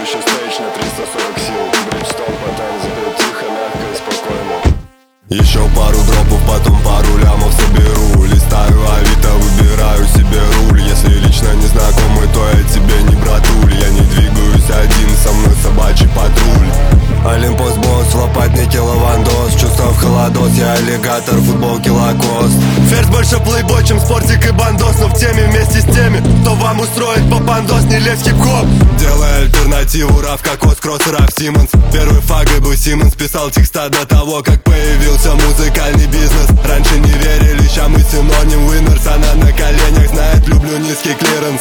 Следующий стейдж на 340 сил. Бриджстон по Танзибе, тихо, мягко и спокойно. Еще пару дропов, потом пару лямов соберу. Листаю Авито, выбираю себе руль. Если лично незнакомый, то я тебе не братуль. Я не двигаюсь один, со мной собачий патруль. Олимпос босс, лопатники лавандос. Чувствов холодос, я аллигатор, футболки лакост. Ферзь больше плейбой, чем спортик и бандос. Но в теме вместе с теми, кто вам устроит попандос. Не лезь хип-хоп, делай альтернативу. Раф, Кокос, Кросс, Раф, Симмонс. Первый фага был Симмонс. Писал текста до того, как появился музыкальный бизнес. Раньше не верили, ща мы синоним. Winners, она на коленях знает, люблю низкий клиренс.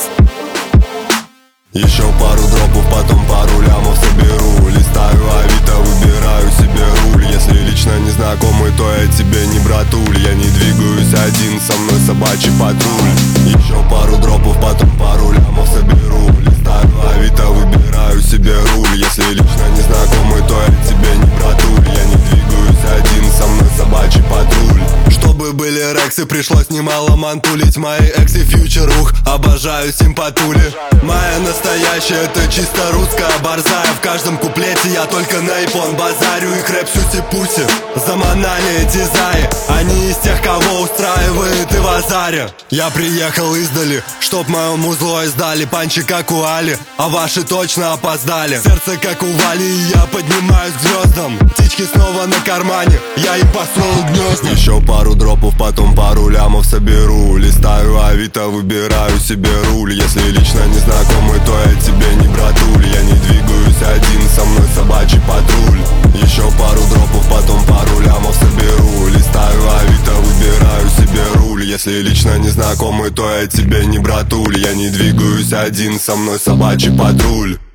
Еще пару дропов, потом пару лямов соберу. Листаю Авито, выбираю себе руль. Если лично незнакомый, то я тебе не братуль. Я не двигаюсь один, со мной собачий патруль. Еще пару дропов, потом пару лямов соберу. Листаю Авито, выбираю себе руль. Если лично незнакомый, то я тебе не братуль. Я не двигаюсь один, со мной собачий патруль. Чтобы были рексы, пришлось немало мантулить. Мои эксы фьючер, обожаю симпатули. Моя настоящая, это чисто русская борзая. В каждом куплете я только на iPhone базарю. Их рэп сюси-пуси, заманали эти заи. Они из тех, кого устраивает и в азаре. Я приехал издали, чтоб мою музло издали. Панчи как у Али, а ваши точно опоздали. Сердце как у Вали, и я поднимаюсь к звездам. Птички снова на кармане, я им построил гнезда. Еще пару дропов, потом пару лямов соберу. Листаю Авито, выбираю себе руль. Если лично незнакомый, то я тебе не братуль. Я не двигаюсь один, со мной собачий патруль. Еще пару дропов, потом пару лямов соберу. Листаю Авито, выбираю себе руль. Если лично незнакомый, то я тебе не братуль. Я не двигаюсь один, со мной собачий патруль.